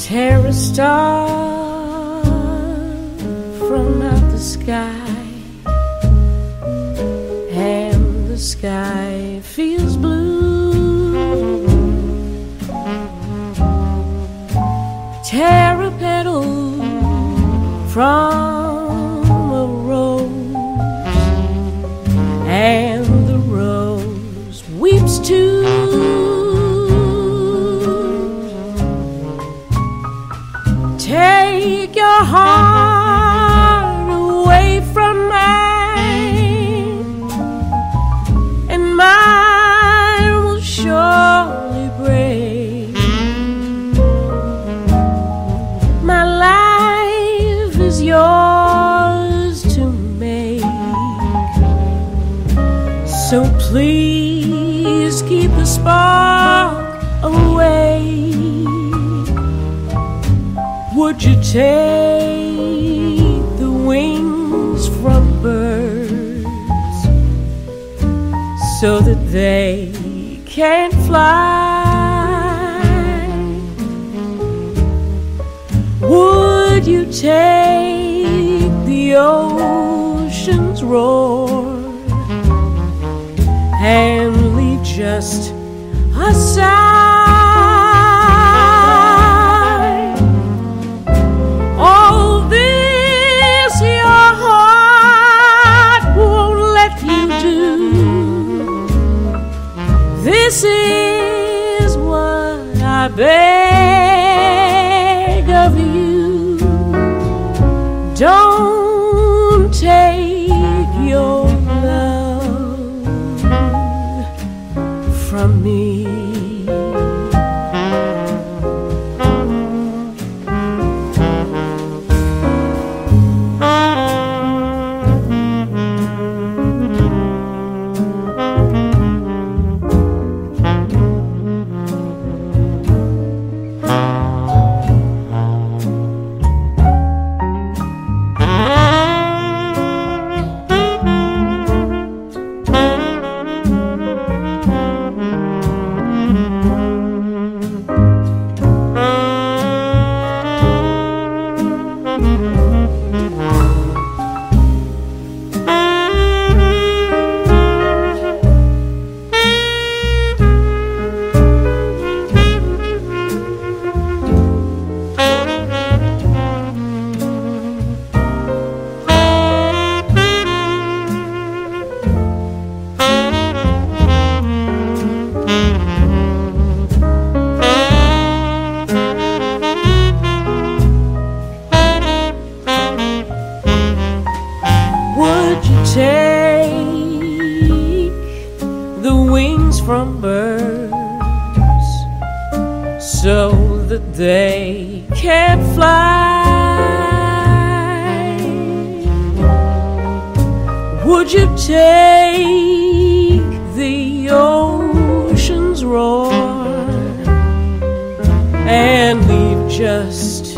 tear a star from out the sky, and the sky feels blue. Tear a petal from a rose, and the rose weeps too. Take your heart away from mine, and mine will surely break. My life is yours to make, so please keep the spark away. Would you take the wings from birds so that they can't fly? Would you take the ocean's roar and leave just a sigh? This is what I beg of you. Don't take your love from me. Take the wings from birds so that they can't fly. Would you take the ocean's roar and leave just